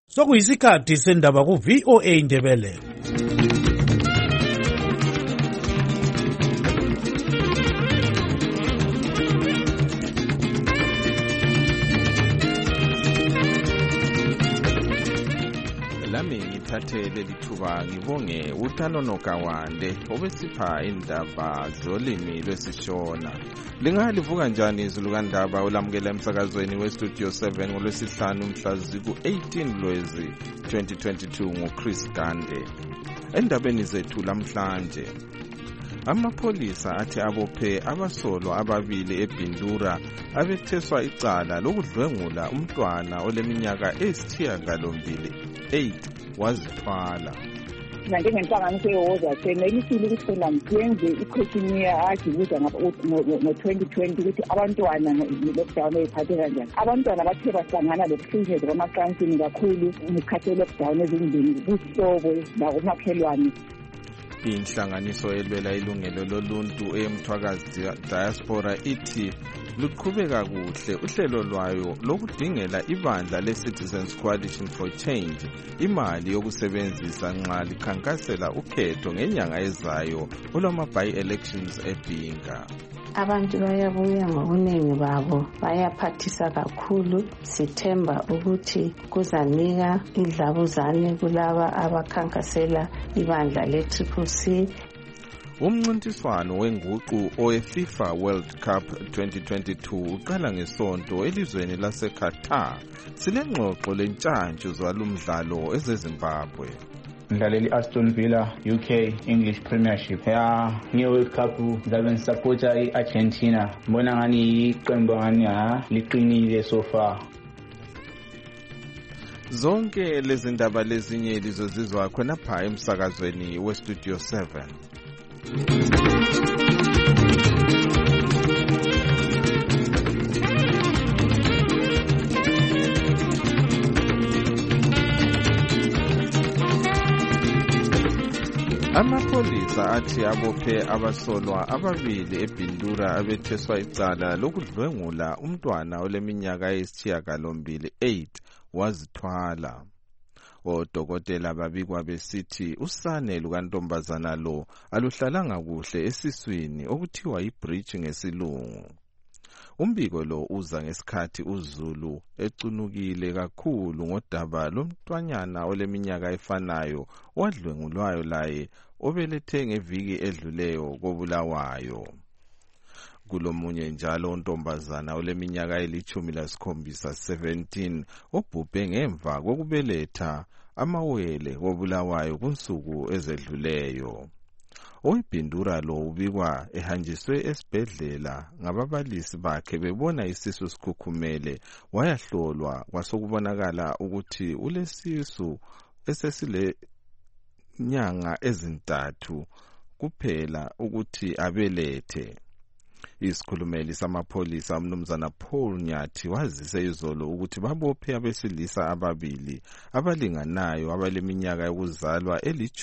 Sokuyisikhathi sendaba ku-VOA Indebele. Lami ngithathe leli thuba ngibonge uTanono Kawande obesipha indaba zolimi lwesishona. Lingalivuka njani izulu kandaba olamukela emsakazweni weStudio 7 ngolwesihlanu mhla ziku-18 Lwezi 2022 nguChris Gande. Endabeni zethu lamhlanje, amapholisa athi abophe abasolwa ababili eBindura abetheswa icala lokudlwengula umntwana oleminyaka eyisithiyagalombili 8 wazithwala. Njengenhlanganiso yeWoza senelisile ukuthi phela siyenze i-questionnaire ajibuza ngo-2020 ukuthi abantwana lockdown eyiphathe kanjani. Abantwana bathe bahlangana lokuhlunyezwa kwamacansini kakhulu ngekhathi lockdown ezindlini kuhlobo nakumakhelwane. Inhlanganiso elwela ilungelo loluntu eyemthwakazi diaspora ithi luqhubeka kuhle uhlelo lwayo lokudingela ibandla le-Citizens Coalition for Change imali yokusebenzisa nxa likhankasela ukhetho ngenyanga ezayo olwama-by-elections eBhinga. Abantu bayabuya ngobuningi babo, bayaphathisa kakhulu. Sithemba ukuthi kuzanika idlabuzane kulaba abakhankasela ibandla le-CCC. Umncintiswano wenguqu owe-FIFA World Cup 2022 uqala ngesonto elizweni laseQatar. Silengxoxo lentshantshu zalumdlalo ezeZimbabwe. Ngidlalela Aston Villa UK English Premiership. Nge-World Cup ngizabe ngisupporta i-Argentina. Ngibona ngani iqembu ngani liqinile so far. Zonke lezi ndaba lezinye lizozizwa khonapha emsakazweni weStudio 7. Amapholisa athi abophe abasolwa ababili eBindura abetheswa icala lokudlwengula umntwana oleminyaka eyisithiyagalombili 8 wazithwala. Odokotela babikwa besithi usane lukantombazana lo aluhlalanga kuhle esiswini okuthiwa yi-breech ngesilungu. Umbiko lo uza ngesikhathi uZulu ecunukile kakhulu ngodaba lomntwanyana oleminyaka efanayo wadlwengulwayo laye obelethe ngeviki edluleyo koBulawayo. Kulomunye njalo untombazana oleminyaka eli-17 17 obhubhe ngemva kokubeletha amawele koBulawayo kunsuku ezedluleyo. Oyibhindura lo ubikwa ehanjiswe esibhedlela ngababalisi bakhe bebona isisu sikhukhumele, wayahlolwa kwasokubonakala ukuthi ulesisu esesile nyanga ezintathu kuphela ukuthi abelethe. Isikhulumeli samapholisa umnumzana Paul Nyathi wazise izolo ukuthi babophe abesilisa ababili abalinganayo abaleminyaka yokuzalwa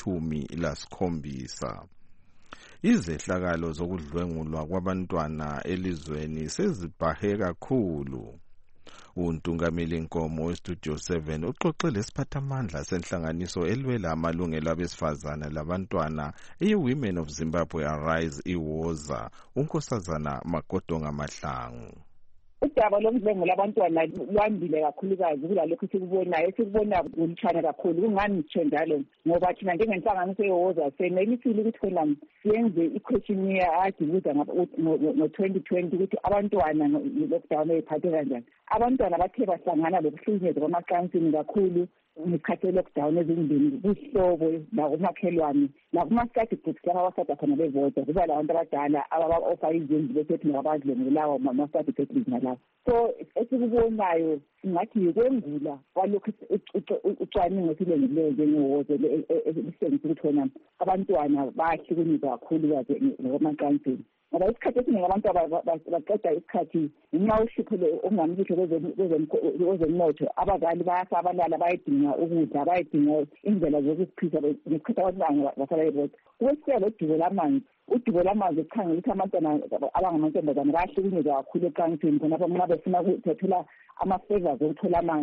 eli-17. Izehlakalo zokudlwengulwa kwabantwana elizweni sezibhahe kakhulu. Untungameli Nkomo weStudio 7 uxoxe lesiphathamandla senhlanganiso elwela amalungelo abesifazana labantwana i-Women of Zimbabwe Arise iWoza, unkosazana Makodonga Mahlangu. Udaba lokudlwengula abantwana lwandile kakhulukazi kulalokho sikubona kulutshana kakhulu. Kungani ngitsho njalo? Ngoba thina njengenhlanganiso yeWoza senelisile ukuthi phela siyenze i-questionnaire ajibuza ngo-2020 ukuthi abantwana lockdown eyiphathe kanjani. Abantwana bathe bahlangana lokuhlunyezwa kwamacansini kakhulu ngekhathi lockdown ezindlini kuhlobo nakumakhelwane nakuma-study groups lapha abasada khona bevota kuba labantu abadala ababa-ofa izindlu besethi nabadlwengulawo ma-study groups nalapho. So esikubonayo singathi yikwengula kwalokhu ucwaningo silengileyo njengeWoza elisengisa ukuthi khona abantwana bayahlukunyezwa kakhulukazi ngokwamacansini. Ngoba isikhathi esiningi abantu baqeda isikhathi ngenxa uhlupho okungamuhle kwezemnotho. Abazali bayasabalala, bayadinga ukudla, bayadinga indlela zokuziphilisa ngesikhathi abantwana basala bebodwa. Kwesiyalo udubo lamanzi ukhangela ukuthi abantwana abangamantombazane bayahlukunyezwa kakhulu ecansini khonapho nxa befuna ukuthola ama-favors okuthola amanzi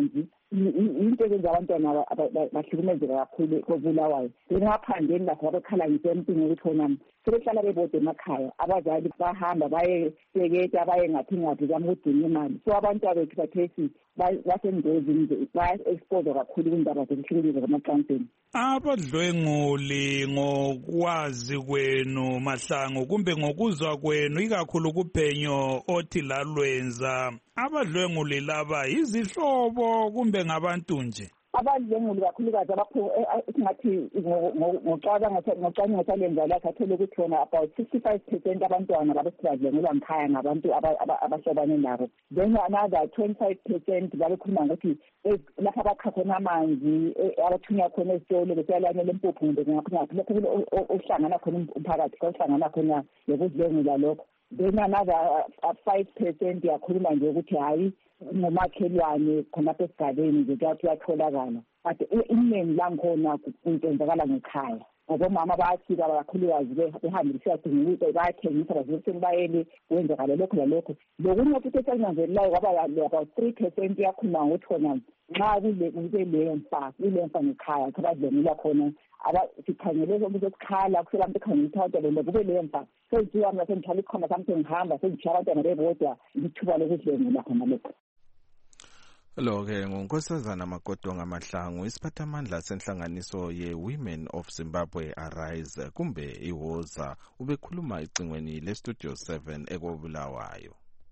into ezenza abantwana bahlukumezeka kakhulu kobulawayo. Ngaphandle lapho abakhala ngisempini ukuthi khona sebehlala bebode emakhaya, abazali bahamba baye sekete abaye ngaphi zama ukudinga imali. So abantwana bethu bathesi basengozini, baya-expose kakhulu kwindaba zokuhlukunyezwa kwamacansini. Abadlwenguli ngokwazi kwenu Mahlangu kumbe ngokuzwa kwenu ikakhulu kuphenyo othi lalwenza, abadlwenguli laba izihlobo kumbe ngabantu nje? Abadlwenguli kakhulukazi abakho singathi ngocwaningo salenza la sathole ukuthi khona about 65% abantwana babesibadlwengulwa ngikhaya ngabantu abahlobane nabo. Then another 25% babekhuluma ngokuthi lapha abakha khona amanzi abathunya khona esitolo besiyalanyela empuphu kumbe ngaphi lapho ohlangana khona umphakathi ohlangana khona lokudlwengula lokho. Then another 5% yakhuluma nje ukuthi hayi ngomakhelwane khonapha esigabeni nje kuyatholakala. But iningi langikhona kuyenzakala ngekhaya. Abomama bayafika kakhulukazi behambe besiyadinga ukuthi bayathengisa bazoseni bayele kwenzakala lokho lalokho. Lokunye futhi esanyanzelelayo kwaba about 3% yakhuluma ngokuthi khona nxa kube leyo mfa ngekhaya abadlwengula khona sikhangele ukukhala kusela abantu ekhangela ukuthi abantwana kube leyo mfa senziwa mina sengithala ikhona something ngihamba sengishiya abantwana bebodwa ithuba lokudlwengula khona lokho. Lo-ke nguNkosazana Magodonga Mahlangu, isiphathamandla senhlanganiso ye-Women of Zimbabwe Arise kumbe iWoza, ubekhuluma icingweni leStudio 7 ekobulawayo.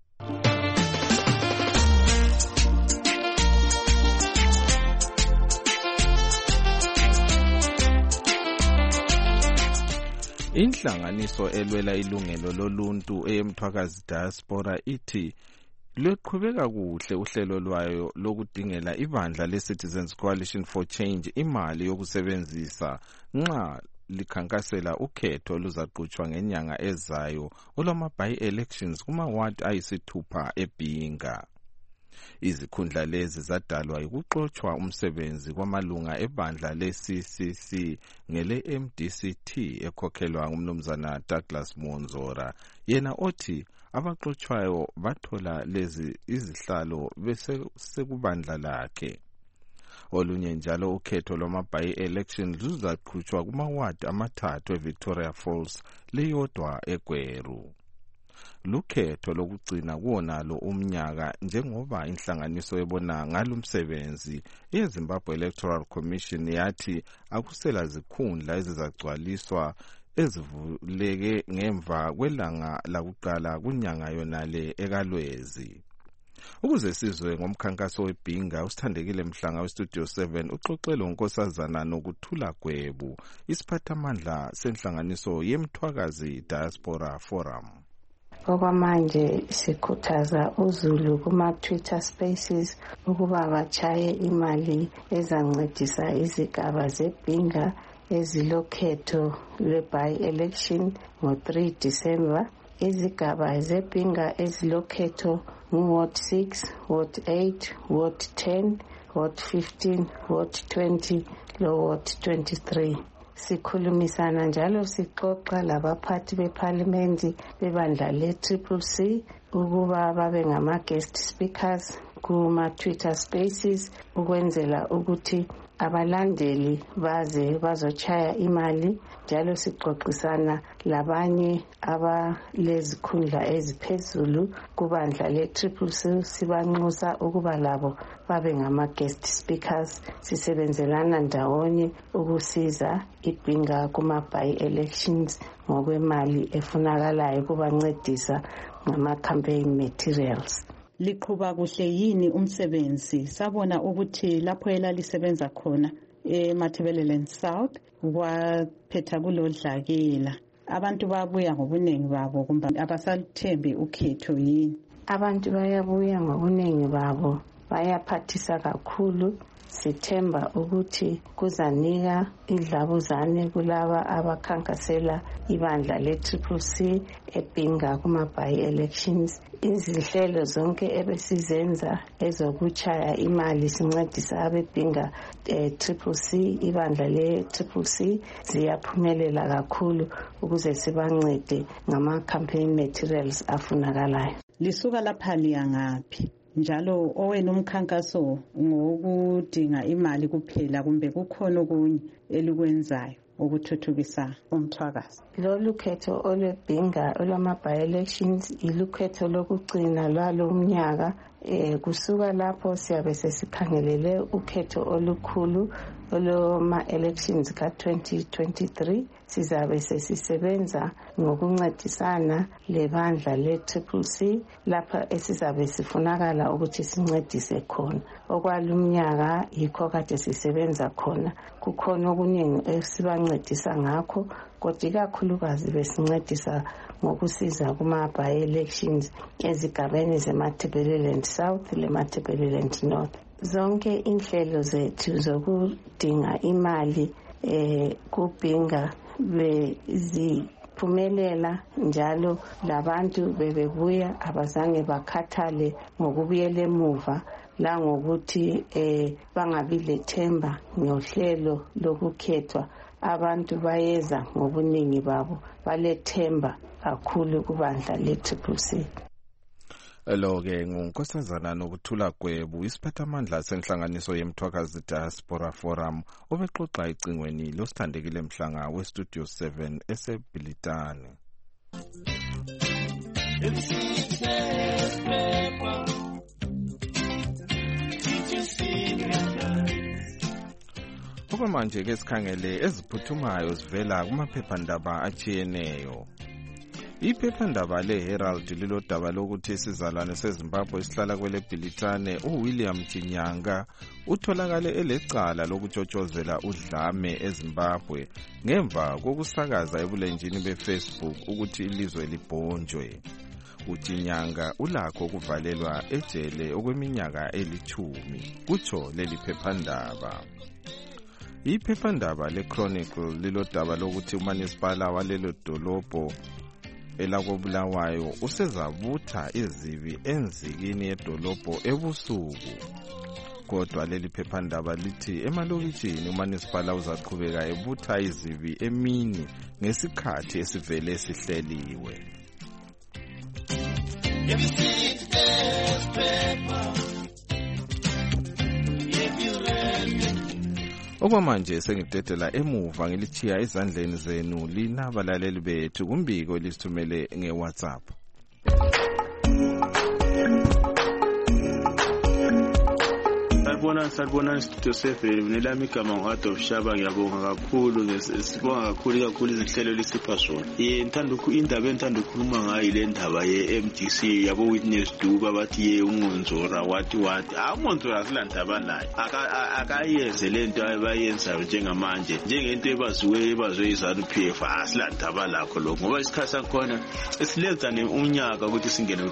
Inhlanganiso elwela ilungelo loluntu eMthwakazi Diaspora ithi luqhubeka kuhle uhlelo lwayo lokudingela ibandla le-Citizens Coalition for Change imali yokusebenzisa nxa likhankasela ukhetho luzaqhutshwa ngenyanga ezayo olwama-by-elections kuma-ward ayisithupha eBhinga. Izikhundla lezi zadalwa ukuxotshwa umsebenzi kwamalunga ebandla le-CCC ngele-MDCT ekhokhelwa ngumnumzana Douglas Monzora, yena othi abaxotshwayo bathola lezi izihlalo besekubandla lakhe. Olunye njalo ukhetho lwama-by-election luzaqhutshwa kuma-ward amathathu eVictoria Falls leyodwa eGweru. Lukhetho lokugcina kuwonalo umnyaka njengoba inhlanganiso ebona ngalumsebenzi yeZimbabwe Electoral Commission yathi akusela zikhundla ezizagcwaliswa ezivuleke ngemva kwelanga lakuqala kunyanga yonale ekalwezi. Ukuze sizwe ngomkhankaso weBhinga, usithandekile Mhlanga weStudio 7 uxoxele uNkosazana Nokuthula Gwebu, isiphathamandla senhlanganiso yeMthwakazi Diaspora Forum. Okwamanje sikhuthaza uZulu kuma-Twitter Spaces ukuba batshaye imali ezancedisa izigaba zeBhinga ezilokhetho lwe-by-election ngo-3 December. Izigaba zeBhinga ezilokhetho ngu-Ward 6, Ward 8, Ward 10, Ward 15, Ward 20 lo-Ward 23. Sikhulumisana njalo sixoxa labaphathi beParliament bebandla le-CCC ukuba babe ngama-guest speakers kuma-Twitter Spaces ukwenzela ukuthi abalandeli baze bazochaya imali. Njalo sixoxisana labanye abalezikhundla eziphezulu kubandla le-CCC sibanxusa ukuba labo babe ngama-guest speakers. Sisebenzelana ndawonye ukusiza iBhinga kuma-by-elections ngokwemali efunakalayo kubancedisa ngama-campaign materials. Liqhuba kuhle yini umsebenzi? Sabona ukuthi lapho elalisebenza khona eMatabeleland South kwaphetha kulodlakela. Abantu babuya ngobunengi babo kumbe abasalithembi ukhetho yini? Abantu bayabuya ngobunengi babo, bayaphathisa kakhulu. Sithemba ukuthi kuzanika idlabuzane kulaba abakhankasela ibandla le-CCC eBhinga kuma-by-elections. Izinhlelo zonke ebesizenza ezokuchaya imali sincedisa abeBhinga CCC ibandla le-CCC ziyaphumelela kakhulu ukuze sibancede ngama-campaign materials afunakalayo. Lisuka lapha liya ngaphi? njalo owena umkhankaso ngokudinga imali kuphela kumbe kukhona okunye elikwenzayo ukuthuthukisa umthwakazi? Lolu khetho olwebhinga olwama-by-elections ilukhetho lokugcina lwalo umnyaka. Kusuka lapho siyabe sesikhangelele ukhetho olukhulu olwama-elections ka-2023. Sizabe sesisebenza ngokuncedisana lebandla le-CCC lapha esizabe sifunakala ukuthi sincedise khona. Okwalumnyaka yikho kade sisebenza khona. Kukhona okuningi esibancedisa ngakho, kodwa ikakhulukazi besincedisa ngokusiza kuma-by-elections ezigabeni zeMatabeleland South leMatabeleland North. Zonke inhlelo zethu zokudinga imali kubhinga beziphumelela, njalo labantu bebebuya abazange bakhathale ngokubuyela emuva la ngokuthi bangabi lethemba ngohlelo lokukhethwa. Abantu bayeza ngobuningi babo balethemba kakhulu kubandla le-CCC. Lo-ke ngunkosazana Nokuthula Gwebu, isiphathamandla senhlanganiso yemthwakazi Diaspora Forum, obexoxa icingweni losithandekile Mhlanga weStudio 7 eseBhilitane. Okwamanje ke sikhangele eziphuthumayo zivela kumaphephandaba atshiyeneyo. Iphephandaba le-Herald lilodaba lokuthi isizalwane seZimbabwe esihlala kwele Bhilitane uWilliam Chinyanga utholakale elecala lokutshotshozela udlame eZimbabwe ngemva kokusakaza ebulenjini beFacebook ukuthi ilizwe libhonjwe. uJinyanga ulakho kuvalelwa ejele okweminyaka eli-10 kutsho leli phephandaba. Iphephandaba le-Chronicle lilodaba lokuthi uManisipala walelo dolobho elakobulawayo usezabutha izibi enzikini yedolobho ebusuku. Kodwa leli phephandaba lithi emalokitshini uManisipala uzaqhubeka ebutha izibi emini ngesikhathi esivele sihleliwe. Okwamanje sengidedela emuva ngilichiya ezandleni zenu lina balaleli bethu kumbiko lisithumele ngeWhatsApp. Salibona Studio 7 nilami igama ngo-Adolf Shaba. Ngiyabonga kakhulu, sibonga kakhulu izinhlelo lisipha zona. Indaba enthanda ukukhuluma ngayo ile ndaba ye-MDC yabo Witness Duba bathi uNgonzora wathi uNgonzora asilandaba naye akayenze lento abayenzayo njengamanje njengento ebazwe iZANU-PF asilandaba lakho lokho ngoba isikhathi sakhona esilenza unyaka ukuthi singene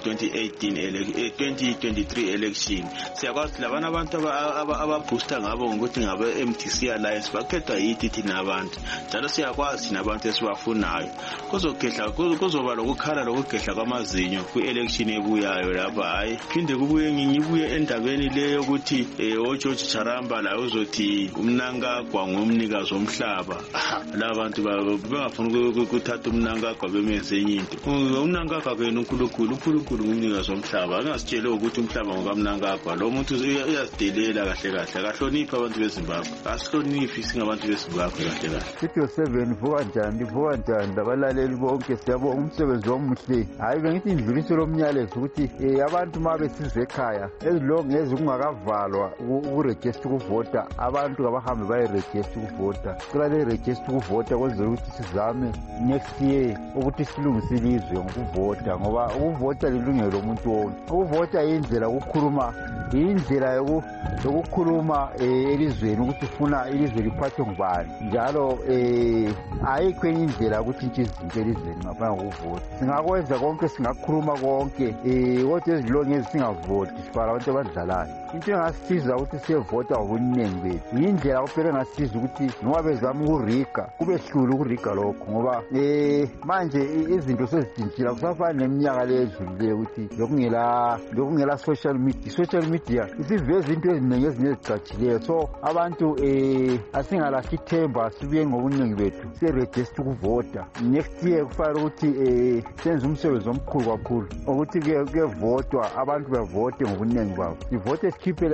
ku-2023 election. Siyakwazi labana abantu ababooster ngabo ngokuthi ngabe MDC Alliance bakhetha yithi thina abantu, njalo siyakwazi thina abantu esibafunayo. Kuzoba lokukhala lokugehla kwamazinyo kwi-election ebuyayo lapha. Hayi phinde ngibuye endabeni leyo ukuthi oGeorge Charamba la uzothi uMnangagwa ngomnikazi womhlaba. Labantu bengafuna ukuthatha uMnangagwa bemenze enye into. uMnangagwa kena uNkulunkulu ngumnikazi womhlaba. Angasitshele ukuthi umhlaba ngokaMnangagwa. Lo muntu uyazidelela kahle akahlonipha abantu beZimbabwe. Asihloniphi singabantu beZimbabwe kahle. Studio 7 vuka njani abalaleli bonke, siyabonga umsebenzi omuhle. Hayi bengithi indluliso lomnyalezo ukuthi abantu mabe sizwe ekhaya ezilongezi kungakavalwa ukuregister ukuvota, abantu abahambe bayeregister ukuvota. Sicela le-register ukuvota kwenzela ukuthi sizame next year ukuthi silungise ilizwe ngokuvota, ngoba ukuvota lilungelo lomuntu wonke. Ukuvota yindlela yokukhuluma, yindlela yokukhuluma elizweni ukuthi ufuna ilizwe liphathwe ngubani, njalo ayikho enye indlela yokuthi izinto elizweni ngaphandle kokuvota. Singakwenza konke, singakhuluma konke, kodwa ezilongezi singavoti, sifala abantu abadlalayo. Into engasisiza ukuthi siyevota ngobuningi bethu yindlela kuphela engasiza ukuthi noma bezama ukuriga kube hlula ukuriga lokho, ngoba manje izinto sezidintshile. Akusafani neminyaka le edlulileyo ukuthi lokungela social media isiveza into eziningi ezinye ezicatshileyo. So abantu asingalahli ithemba, sibuye ngobuningi bethu siregister ukuvota. Next year kufanele ukuthi senze umsebenzi omkhulu kakhulu ukuthi kuyevotwa, abantu bevote ngobuningi babo, ivote sikhiphe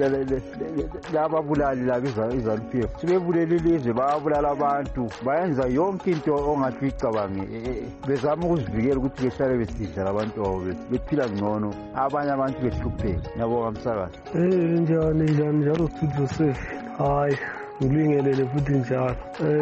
lababulali labo iZANU-PF, sibebulele ilizwe, bayabulala abantu, bayenza yonke into ongathi uyicabange, bezama ukuzivikela ukuthi behlale besidla labantu babo bephila ngcono, abanye abantu behlupheka. Ngiyabonga msakazi. Njani njalo studio safe. Hayi ngilungelele futhi njalo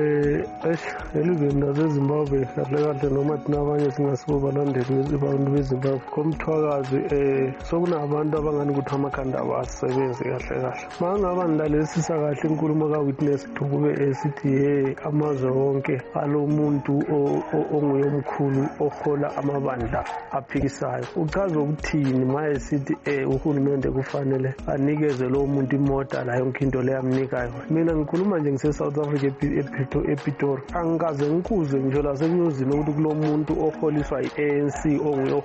elizweni laseZimbabwe kahle noma thina abanye singasibo balandeli abantu beZimbabwe komthwakazi sokunabantu abangani ukuthi amakhanda abasebenzi kahle mangaba nilalesisa kahle inkulumo ka-Witness Dube esithi amazwe wonke alo muntu onguye omkhulu ohola amabandla aphikisayo, uchaza ukuthini ma esithi uhulumende kufanele anikeze lo muntu imota la yonke into leyamnikayo? Mina ngikhuluma nje ngise-South Africa ePitori, angikaze ngikuze nje lasenyuzini ukuthi kulo muntu oholiswa yi-ANC onguye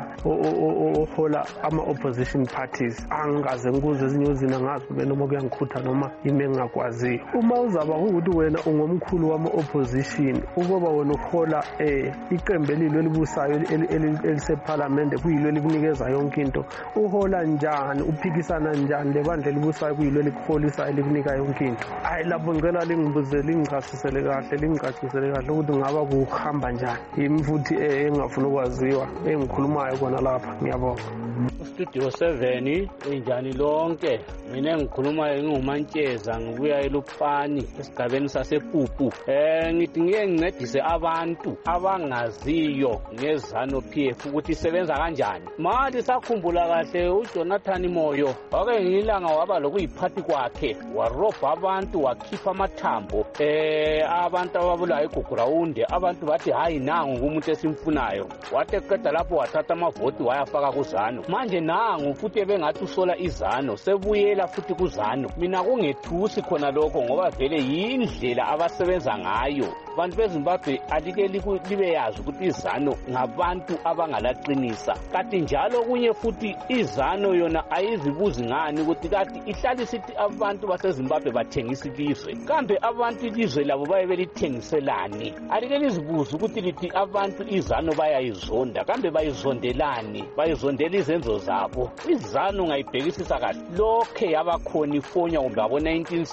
ohola ama-opposition parties, angikaze ngikuze ezinyuzini, angazi kube noma kuyangikhutha noma yimi engingakwaziyo. Uma uzaba ukuthi wena ungomkhulu wama-opposition, ukuba wena uhola iqembu elilo elibusayo elisephalamende kuyilo elikunikeza yonke into, uhola njani, uphikisana njani lebandla elibusayo kuyilo elikuholisayo elikunika yonke into? Hayi lapho ngicela lingichasisele kahle ukuthi ngaba kuhamba njani, yimi futhi engafuna ukwaziwa engikhulumayo kona lapha. Ngiyabonga. Studio 7 injani lonke, mina engikhulumayo ngingumantsheza ngibuya eLupani esigabeni sasePupu. Ngithi ngeke ngincedise abantu abangaziyo ngeZANU-PF ukuthi isebenza kanjani. Manje sakhumbula kahle uJonathan Moyo wake ngilanga waba lokuyiphathi kwakhe, warobha abantu, wakhipha amathambo abantu ababulayo eGugurawunde. Abantu bathi hayi nangu umuntu esimfunayo, wathi eqeda lapho wathatha amavoti wayafaka kuZANU. Manje nangu futhi bengathi usola iZANU, sebuyela futhi kuZANU. Mina kungethusi khona lokho ngoba vele yindlela abasebenza ngayo. Abantu beZimbabwe alike libe yazi ukuthi iZANU ngabantu abangalaqinisa. Kanti njalo kunye futhi iZANU yona ayizibuzi ngani ukuthi kanti ihlala isithi abantu baseZimbabwe bathengisa ilizwe, kambe abantu ilizwe labo baye belithengiselani? Alike lizibuza ukuthi lithi abantu iZANU bayayizonda, kambe bayizondelani? Bayizondela izenzo zabo. iZANU ngayibhekisisa kahle lokhe yabakhona ifonya kumbe abo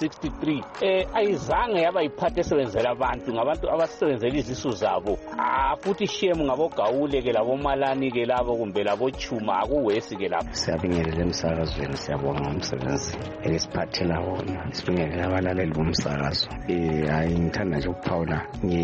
1963 ayizange yaba yiphathe esebenzela abantu, ngabantu abasebenzela izisu zabo. Futhi shame ngabogawule ke labo Malani ke labo kumbe labo Chuma akuwesi ke lapho. Siyabingelela emsakazweni, siyabonga umsebenzi esiphathela wona, sibingelela abalaleli bomsakazo. Hayi ngithanda nje ukuphawula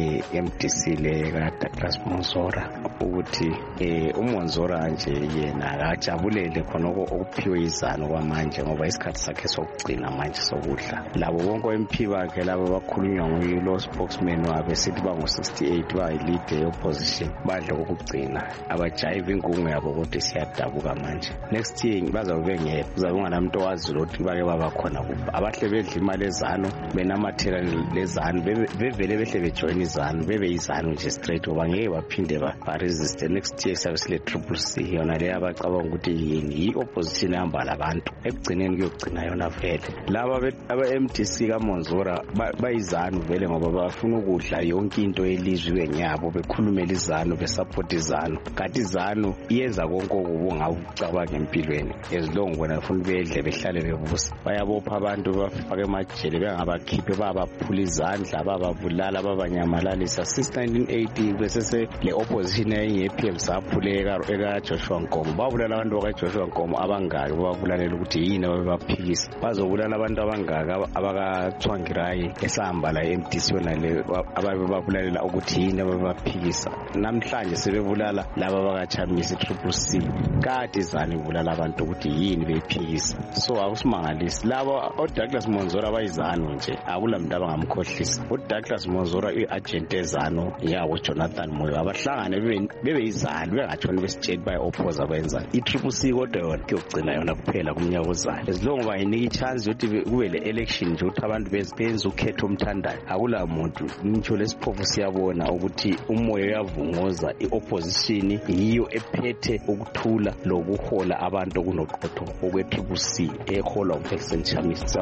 nge-MDC le kaDouglas Monzora ukuthi uMonzora nje yena akajabulele khona okuphiwe iZANU kwamanje ngoba isikhathi sakhe sokugcina manje sokudla. Labo bonke MP bakhe labo bakhulunywa nguyilo spokesman wabe sithi bangu-68 bayi-lead ye-opposition badla kokugcina abajayiva ingungu yabo kodwa siyadabuka manje. Next year bazabe bengekho, kuzabe unganamuntu owazi ukuthi bake babakhona kuphi. Abahle bedla imali eZANU benamathela leZANU bevele behle bejoyina iZANU bebe iZANU nje straight ngoba ngeke baphinde ba-resiste. Next year sabe sile CCC yona leyo abacabanga ukuthi yi-opposition ehamba labantu, ekugcineni kuyogcina yona vele. Laba aba-MDC kaMonzora bayiZANU vele ngoba bafuna ukudla yonke into elizwe nyabo, bekhulumela iZANU, besupport iZANU. Kanti iZANU iyenza konke okubi ngawucabanga empilweni, ezilongo bona ufuna bedle behlale bebusa. Bayabopha abantu bafake emajele bengabakhiphe babaphula izandla, bababulala, babanyamalalisa. Since 1980 besese le opposition ye-PM saphuleka eka-Joshua Nkomo, babulala abantu baka-Joshua Nkomo abangaki, bababulalela ukuthi yini ababebaphikisa. Bazobulala abantu abangaki abaka-Tsvangirai esahamba la MDC yona le ababebabulalela ukuthi yini ababebaphikisa. Namhlanje sebebulala laba abaka-Chamisa CCC, kade iZANU ibulala abantu ukuthi yini beyiphikisa. So akusimangalisi laba oDouglas Monzora bayiZANU nje, akulamuntu abangamkhohlisa. uDouglas Monzora i-agent eZANU yawo Jonathan Moyo abahlangane bebe iZANU bengatshoni besitshela bayi-oppose abenzani. i-CCC kodwa yona kuyogcina yona kuphela kumnyaka ozayo, ezilongo bayinika ichance yokuthi kube le election nje ukuthi abantu benze ukhetho omthandayo. Akula muntu ngitsho lesiphofu siyabona ukuthi umoya uyavungoza, i-opposition yiyo ephethe ukuthula lokuhola abantu okunoqotho okwe-TCC eholwa uFelix Chamisa.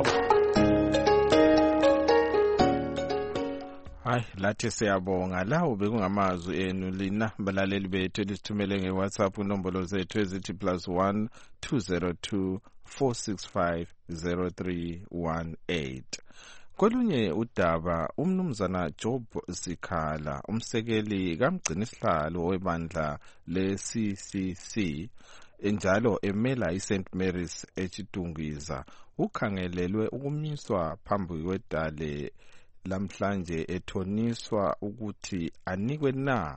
Hayi lathi siyabonga. Lawo bekungamazwi enu lina balaleli bethu elisithumele ngeWhatsApp inombolo zethu ezithi +1 202 465 0318. Kolunye udaba umnumzana Job Sikhala umsekeli kamgcini sihlalo webandla le-CCC njalo emela iSt Mary's eChitungwiza ukhangelelwe ukumiswa phambi kwedale lamhlanje ethoniswa ukuthi anikwe na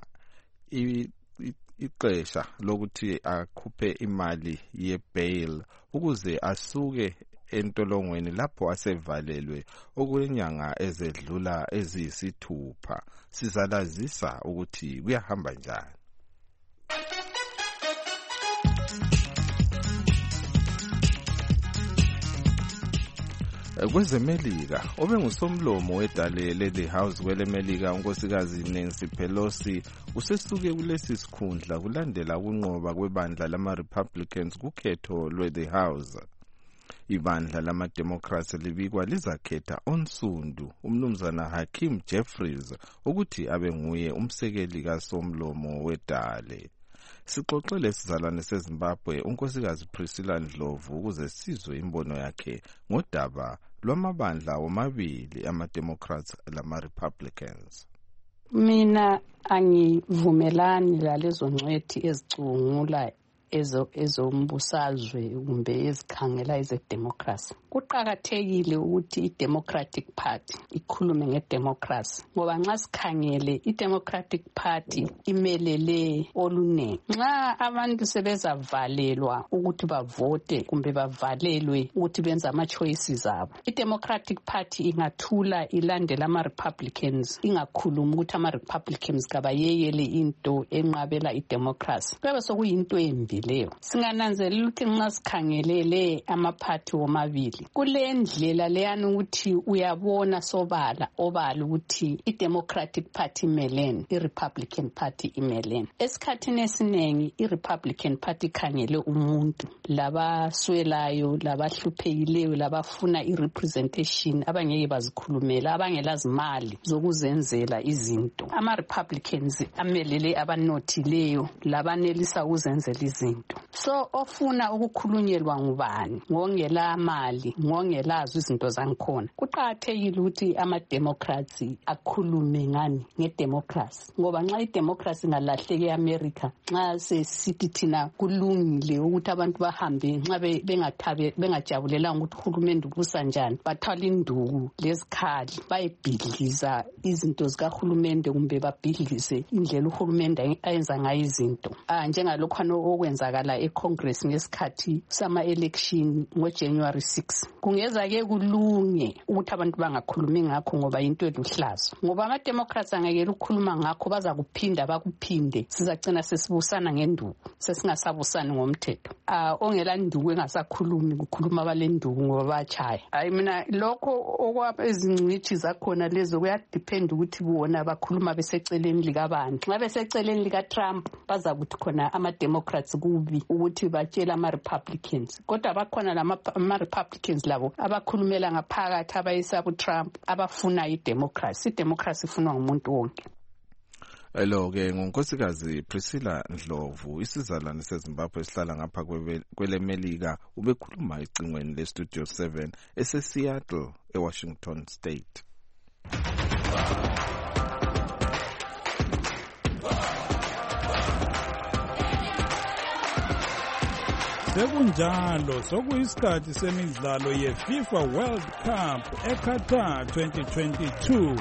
ixesha lokuthi akhuphe imali yebail ukuze asuke entolongweni lapho asevalelwe okulenyanga ezedlula eziyisithupha. Sizalazisa ukuthi kuyahamba njani. Kwezemelika obengusomlomo wedale le House kwelemelika unkosikazi Nancy Pelosi usesuke kulesi sikhundla kulandela ukunqoba kwebandla lama-Republicans kukhetho lwe-The House. Ibandla lama-Democrats libikwa lizakhetha onsundu umnumzana Hakeem Jeffries ukuthi abe nguye umsekeli kasomlomo wedale. Sixoxele sizalwane seZimbabwe unkosikazi Priscilla Ndlovu ukuze sizwe imbono yakhe ngodaba lwamabandla womabili ama-Democrats lama-Republicans. Mina angivumelani lalezo ngcwethi ezicungula ezombusazwe kumbe ezikhangela ezedemocracy. Kuqakathekile ukuthi iDemocratic Party ikhulume ngedemocracy ngoba nxa sikhangele iDemocratic Party imelele olunene. Nxa abantu sebezavalelwa ukuthi bavote kumbe bavalelwe ukuthi benze ama-choices abo, iDemocratic Party ingathula ilandela ama-Republicans ingakhuluma ukuthi ama-Republicans kabayeyele into enqabela idemocracy. Kube sokuyinto embi leyo. Singananzelela ukuthi nxa sikhangelele amaphathi womabili kule ndlela leyana ukuthi uyabona sobala obala ukuthi iDemocratic Party imelene, iRepublican Party imelene. Esikhathini esiningi iRepublican Party khangele umuntu labaswelayo, labahluphekile, labafuna irepresentation abangeke bazikhulumela, abangelazimali zokuzenzela izinto. Ama-Republicans amelele abanothileyo labanelisa ukuzenzela izinto. So ofuna ukukhulunyelwa ngubani ngongela mali ngongelazo izinto zangikhona. Kuqakathekile ukuthi ama-Democrats akhulume ngani ngedemocracy ngoba nxa idemocracy ngalahleke eAmerica nxa sesithi thina kulungile ukuthi abantu bahambe nxa bengajabulelanga ukuthi uhulumende ubusa njani bathwala induku lezikhali bayebhidliza izinto zikahulumende kumbe babhidlize indlela uhulumende ayenza ngayo izinto njengalokho okwenzakala eCongress ngesikhathi sama-election ngoJanuary 6. Kungeza ke kulunge ukuthi abantu bangakhulumi ngakho ngoba into eluhlazo. Ngoba ama-Democrats angekela ukukhuluma ngakho bazakuphinda bakuphinde. Sizacina sesibusana ngenduku, sesingasabusani ngomthetho. Ongela nduku engasakhulumi kukhuluma abalenduku ngoba bachaya. Hayi mina lokho okwaba ezingcithi zakhona lezo kuyadepend ukuthi bona bakhuluma beseceleni likabani. Nxa beseceleni lika Trump bazakuthi khona ama-Democrats kubi ukuthi batshela ama-Republicans. Kodwa bakhona ama-Republicans labo abakhulumela ngaphakathi abayisaba uTrump abafuna idemocracy. Idemocracy ifunwa ngumuntu wonke. Hello ke ngonkosikazi Priscilla Ndlovu isizalwane seZimbabwe esihlala ngapha kwelemelika ubekhuluma ecingweni leStudio 7 eseSeattle eWashington State. Sekunjalo sokuyisikhathi semidlalo yeFIFA World Cup eQatar 2022.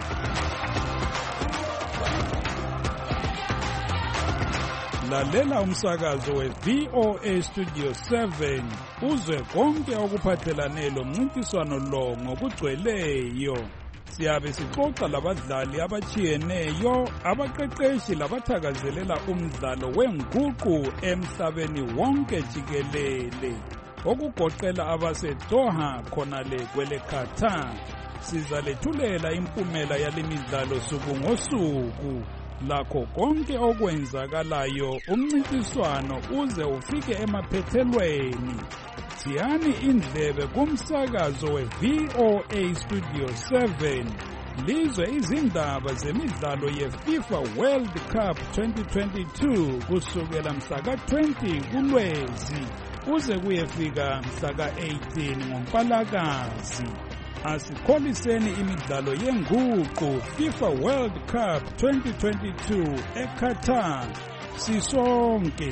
Lalela umsakazo weVOA Studio 7 uzwe konke okuphathelane lomncintiswano lo ngokugcweleyo. Siyabe sixoxa labadlali abachiyeneyo, abaqeqeshi labathakazelela umdlalo wenguqu emhlabeni wonke jikelele, okugoqela abaseDoha khona le kwele Qatar. Sizalethulela impumela yalemidlalo suku ngosuku. Lakho konke okwenzakalayo umncintiswano uze ufike emaphethelweni. Siyani indlebe kumsakazo we-VOA Studio 7. Lizwe izindaba zemidlalo ye-FIFA World Cup 2022 kusukela mhla ka-20 kuLwezi kuze kuyefika mhla ka-18 ngoMpalakazi. Asikholiseni imidlalo yenguqu FIFA World Cup 2022 eQatar sisonke.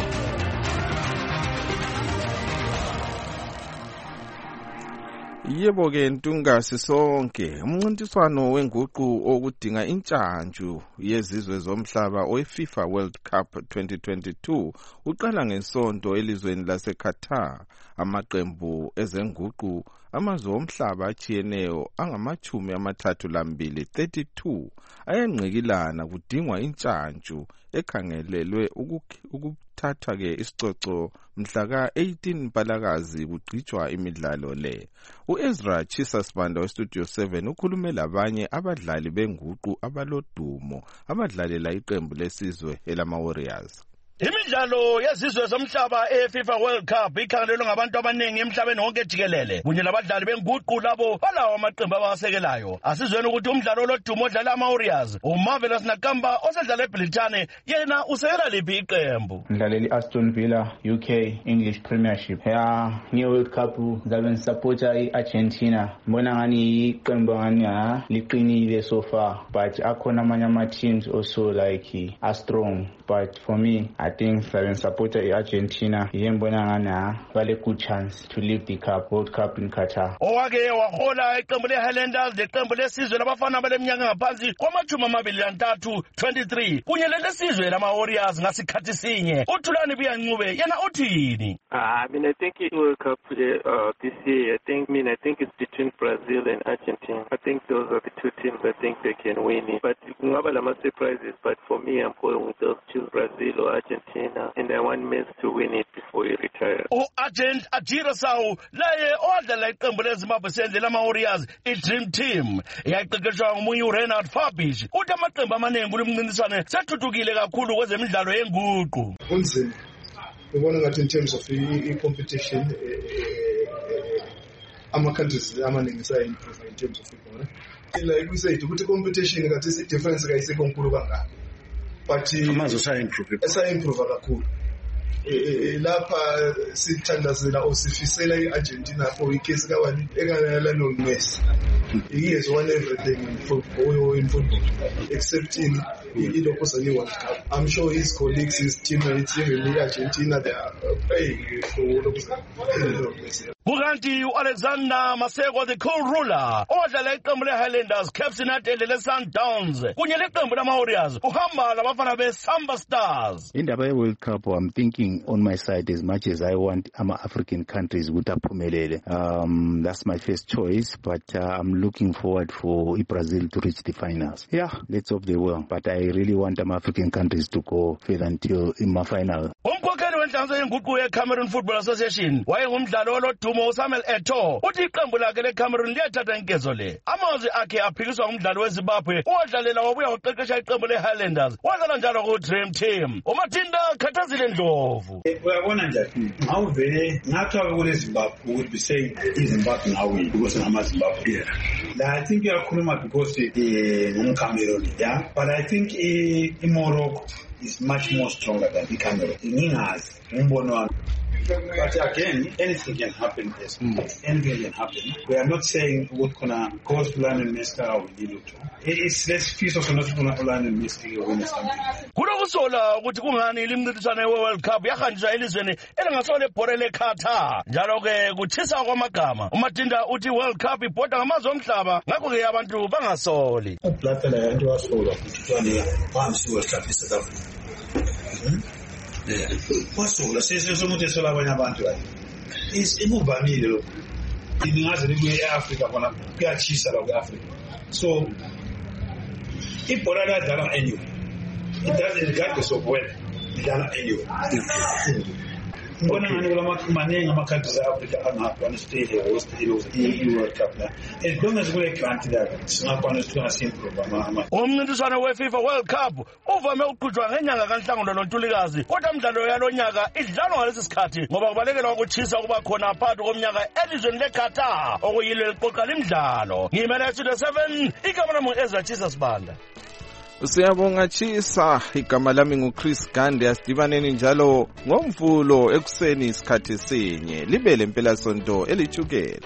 Yebo-ke Ntungasi sonke, umncintiswano wenguqu okudinga intshantshu yezizwe zomhlaba owe-FIFA World Cup 2022 uqala ngesonto elizweni laseQatar. Amaqembu ezenguqu amazwe omhlaba achiyeneyo angama-32 ayengqikilana kudingwa intshantshu ekhangelelwe ukuthatha-ke isicoco mhla ka-18 Mpalakazi kugqitshwa imidlalo le. U-Ezra Chisasbanda weStudio 7 ukhulume labanye abadlali benguqu abalodumo abadlalela iqembu lesizwe elama-Warriors. Imidlalo yezizwe zomhlaba eFIFA World Cup ikhangelelwe ngabantu abaningi emhlabeni wonke jikelele kunye labadlali benguqu labo balawo amaqembu abawasekelayo. Asizweni ukuthi umdlalo olodumo odlala ama-Warriors uMarvelous Nakamba osedlala eBrithani yena usekela liphi iqembu? Ngidlalela i-Aston Villa UK English Premiership. Nge-World Cup ngizabe ngisapota i-Argentina. Mbona ngani iqembu ngani liqinile so far, but akhona amanye ama-teams also like are strong, but for me I think ngizabe ngisapota i-Argentina. Yembona ngani bale good chance to lift the World Cup in Qatar. Owake wahola iqembu le-Highlanders leqembu lesizwe labafana baleminyaka ngaphansi kwama-23 23 kunye lelesizwe lama-Warriors ngasikhathi sinye. uThulani Biyancube yena uthini? I think it World Cup this year. I think it's between Brazil and Argentina. I think those are the two teams I think they can win it. But kungaba lama surprises. But for me, I'm going with those two, Brazil or Argentina, and I want Messi to win it before he retires. U-Agent Ajira Sawu laye odlala iqembu leZimbabwe sendle lama-Warriors i-Dream Team yayiqeqeshwa ngomunye uReinhard Fabish. Uthi amaqembu amaningi kule mncintiswane sethuthukile kakhulu kwezemidlalo yenguqu. Kunzima ubona ngathi in terms of i-competition ama-countries amaningi saya-improve in terms of football. Like we said ukuthi competition ngathi si-difference kayisekho nkulu kangaka, but amazwe saya-improve kakhulu. Lapha sithandazela or sifisela i-Argentina for icase kawani engalalo Messi. He has won everything in football except in the World Cup. I'm sure his colleagues, his teammates, even in Argentina, they are praying for Kukanti u-Alexander Maseko the co-ruler odlala iqembu le-Highlanders Captain Atende le-Sundowns kunye leqembu lama-Warriors uhamba labafana be-Samba Stars. Indaba ye-World Cup, I'm thinking on my side as much as I want ama-African countries ukuthi aphumelele. That's my first choice, but I'm looking forward for Brazil to reach the finals. Yeah, let's hope they will, but I really want African countries to go further until in my final. Umkhokheli wenhlanganiso yenguqu ye-Cameroon Football Association wayengumdlalo olodumo uSamuel Eto'o uthi iqembu lakhe le-Cameroon liyathatha inkezo le. Amazwi akhe aphikiswa ngumdlalo weZimbabwe owadlalela wabuya waqeqesha iqembu le-Highlanders wadlala njalo ku-Dream Team. uMathinda Khathazile Ndlovu. Uyabona njani ngawuvele ngathiwa kule Zimbabwe ukuthi bisaying iZimbabwe ngawini because ngama-Zimbabwe. I think uyakhuluma because ngumCameroon, yeah, but I think Morocco is much more stronger than the Cameroon. Ngingazi umbono wami. But again, anything can happen. Yes. Anything can happen. We are not saying what gonna cause plan and Mesca will do. It's let's piece of not gonna plan and Mesca win something. Kunokusola ukuthi kungani limncintiswano we-World Cup yahanjiswa elizweni elingasole ibhola leQatar. Njalo-ke kuthisa kwamagama. uMathinda uthi World Cup ibhoda ngamazwe omhlaba ngakho-ke abantu bangasoli. Ublafela yanto wasola ukuthi phansi World Cup eSouth Africa. Wasola sesomuntu esola abanye abantu la ikuvamile lokho ingaze libuye eAfrica khona kuyachisa la kweAfrica. So ibhola ladlala anyway, it doesn't regardless of when idlala anyway. ngibona ngani kulamaningi ama-countries e-Africa angakwanisa ukuthi i-host i-World Cup la as long as kule grant la singakwanisa ukuthi ngasi-improve umncintiswano we-FIFA World Cup uvame ukuqhutshwa ngenyanga kaNhlangula noNtulikazi kodwa imidlalo yalonyaka idlalwa ngalesi sikhathi ngoba kubalekelwa ukutshisa ukuba khona phakathi komnyaka elizweni leQatar okuyilo eliqoqa imidlalo. Ngimele Studio 7 igama lami Ezra Chisa Sibanda. Siyabonga Chisa, igama lami nguChris Gande. Asidibaneni njalo ngoMvulo ekuseni isikhathi sinye libele impelasonto elithukela.